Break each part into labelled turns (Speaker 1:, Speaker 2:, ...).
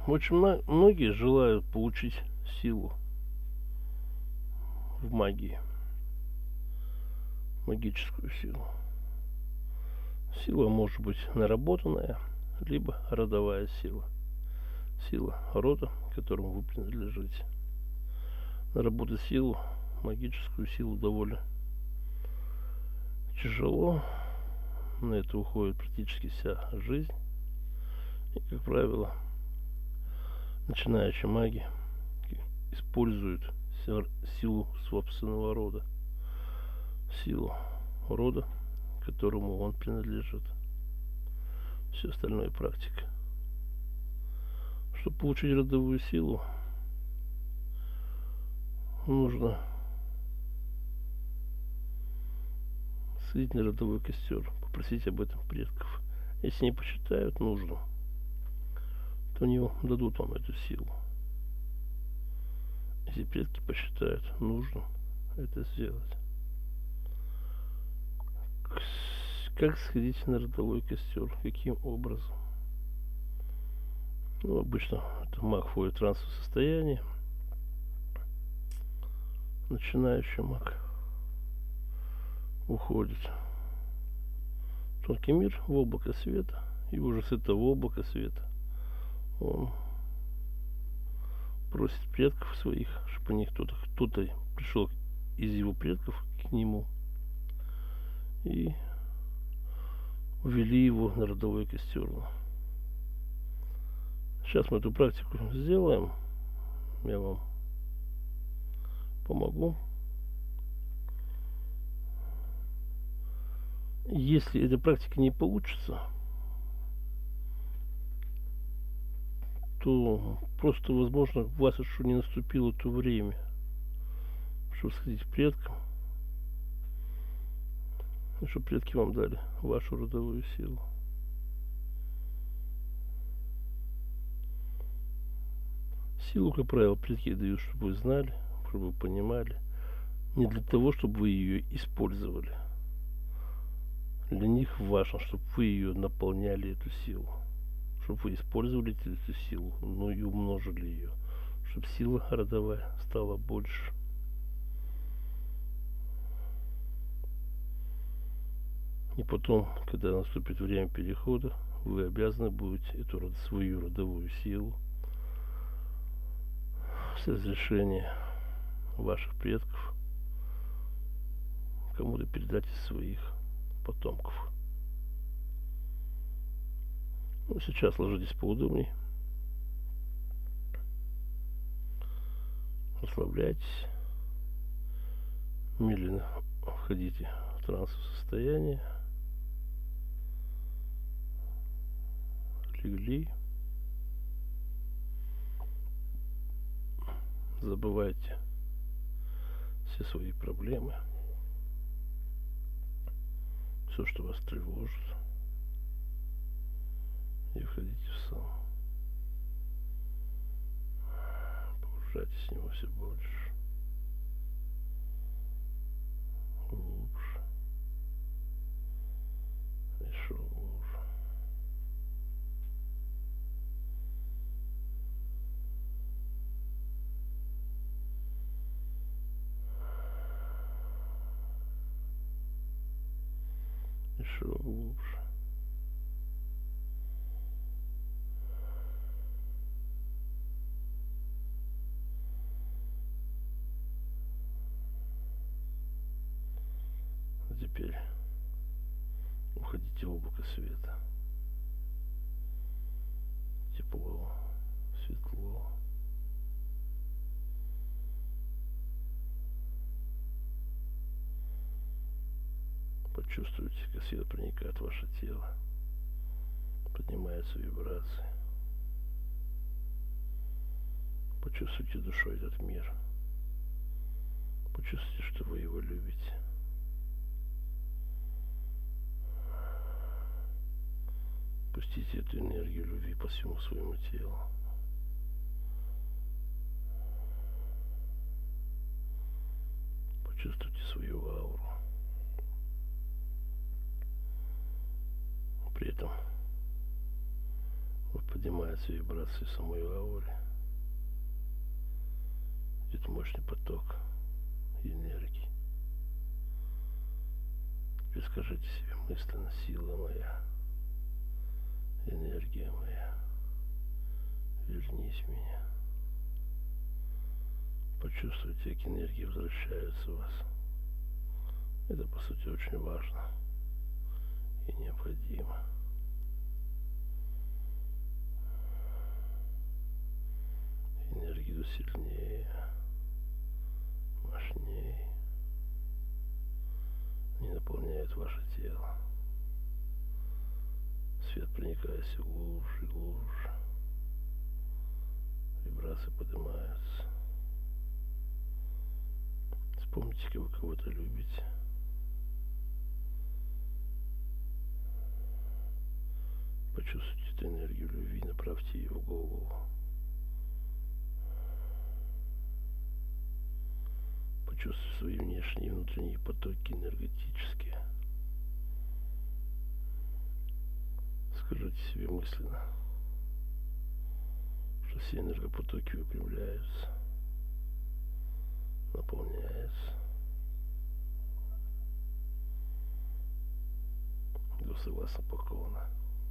Speaker 1: Очень многие желают получить силу в магии, магическую силу. Сила может быть наработанная, либо родовая сила. Сила рода, которому вы принадлежите. Наработать силу, магическую силу довольно тяжело. На это уходит практически вся жизнь. И, как правило, начинающие маги используют силу собственного рода. Силу рода, которому он принадлежит. Все остальное практика. Чтобы получить родовую силу, нужно сходить на родовой костер, попросить об этом предков. Если не посчитают нужным, то они дадут вам эту силу. Если предки посчитают нужным это сделать. Как сходить на родовой костер? Каким образом? Ну, обычно это маг входит в трансовое состояние. Начинающий маг уходит в тонкий мир, в облако света. И уже с этого облака света он просит предков своих, чтобы они кто-то пришел из его предков к нему и увели его на родовой костер. Сейчас мы эту практику сделаем. Я вам помогу. Если эта практика не получится, то просто, возможно, у вас еще не наступило то время, чтобы сходить к предкам, и чтобы предки вам дали вашу родовую силу. Силу, как правило, предки дают, чтобы вы знали, чтобы вы понимали. Не для того, чтобы вы ее использовали. Для них важно, чтобы вы ее наполняли, эту силу. Чтобы вы использовали эту силу, но и умножили ее. Чтобы сила родовая стала больше. И потом, когда наступит время перехода, вы обязаны будете эту свою родовую силу с разрешения ваших предков кому-то передать из своих потомков. Ну, сейчас ложитесь поудобнее. Расслабляйтесь. Медленно входите в трансовое состояние. Легли. Забывайте все свои проблемы. Все, что вас тревожит. И входите в сон. Погружайтесь в него все больше. Глубже. Еще глубже. Еще глубже. А теперь уходите в облако света. Тепло, светло. Почувствуйте, как свет проникает в ваше тело, поднимается вибрации. Почувствуйте душой этот мир. Почувствуйте, что вы его любите. Пустите эту энергию любви по всему своему телу. Почувствуйте свою ауру. При этом поднимается вибрации самой ауры. Идет мощный поток энергии. Теперь скажите себе мысленно: сила моя, энергия моя, вернись в меня. Почувствуйте, как энергии возвращаются в вас. Это, по сути, очень важно и необходимо. Энергия идет сильнее, мощнее. Они наполняют ваше тело. Свет проникает все глубже и глубже. Вибрации поднимаются. Вспомните, как вы кого-то любите. Почувствуйте эту энергию любви, направьте ее в голову. Почувствуйте свои внешние и внутренние потоки энергетические. Скажите себе мысленно, что все энергопотоки выпрямляются, наполняются. Вы согласно покорно.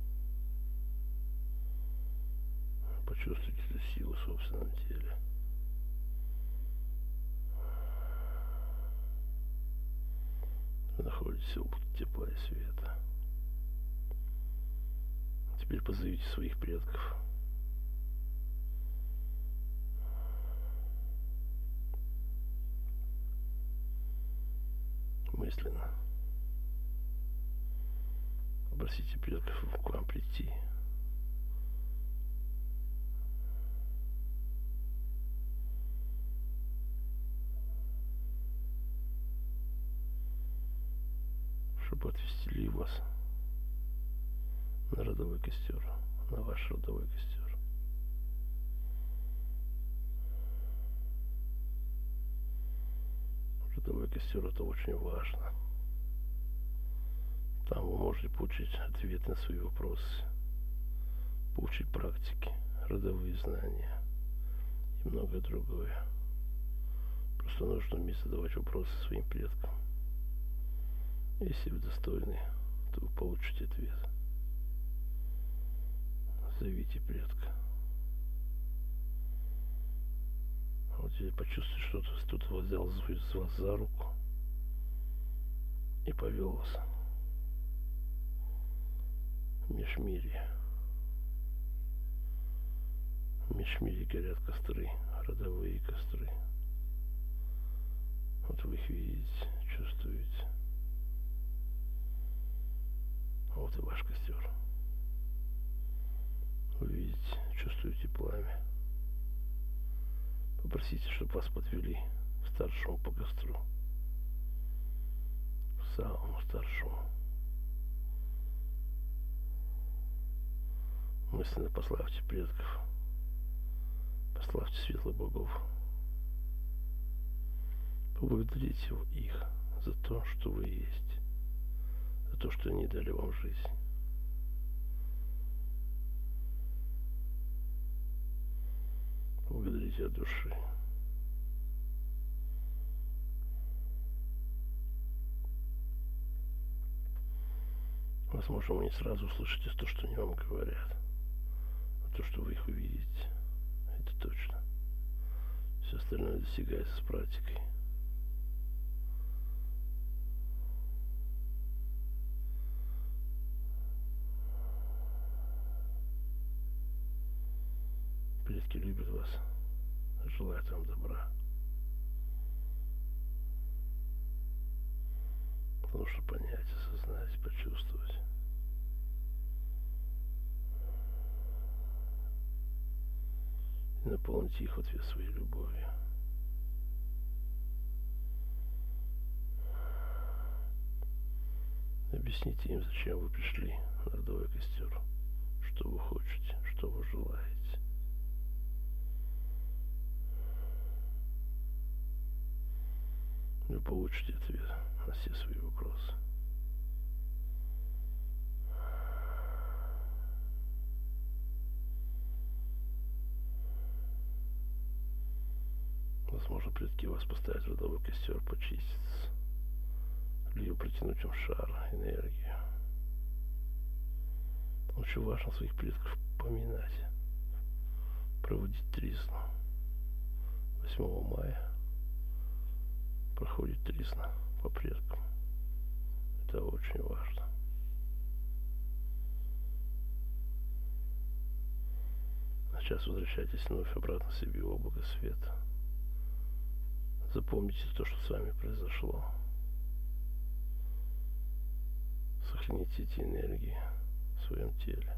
Speaker 1: Почувствуйте эту силу в собственном теле. Вы находитесь в облаке тепла и света. Теперь позовите своих предков. Мысленно. Попросите предков к вам прийти. Чтобы отвести вас на родовой костер, на ваш родовой костер. Родовой костер — это очень важно. Там вы можете получить ответы на свои вопросы, получить практики, родовые знания и многое другое. Просто нужно уметь задавать вопросы своим предкам. Если вы достойны, то вы получите ответ. Зовите предка. Вот теперь почувствуйте, что кто-то взял вас за руку и повел вас в межмирье. В межмирье горят костры, родовые костры. Вот вы их видите, чувствуете. Вот и ваш костер. Вы видите, чувствуете пламя. Попросите, чтобы вас подвели к старшему по костру. К самому старшему. Мысленно пославьте предков. Пославьте светлых богов. Поблагодарите их за то, что вы есть. За то, что они дали вам жизнь. Благодарите от души. Возможно, вы не сразу услышите то, что они вам говорят. А то, что вы их увидите, это точно. Все остальное достигается с практикой. Предки любят вас, желают вам добра. Потому что понять, осознать, почувствовать. И наполнить их в ответ своей любовью. Объясните им, зачем вы пришли на родовой костер. Что вы хотите, что вы желаете. Вы получите ответ на все свои вопросы. возможно, предки вас поставить родовой костер, почиститься, либо протянуть им шар, энергию. Очень важно своих предков поминать, проводить тризну. 8 мая проходит тризна по предкам. Это очень важно. А сейчас возвращайтесь вновь обратно к себе, облако света. Запомните то, что с вами произошло. Сохраните эти энергии в своем теле.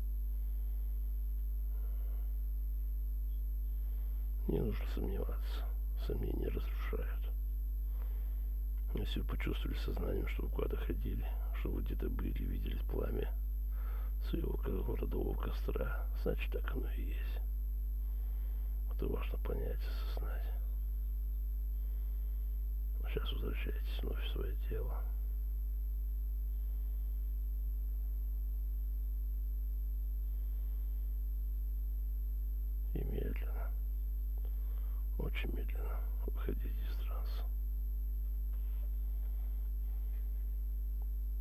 Speaker 1: Не нужно сомневаться. Сомнения разрушают. Если вы почувствовали сознанием, что вы куда-то ходили, что вы где-то были, видели пламя своего родового костра, значит, так оно и есть. Это важно понять и осознать. А сейчас возвращайтесь вновь в свое тело. И медленно, очень медленно выходите из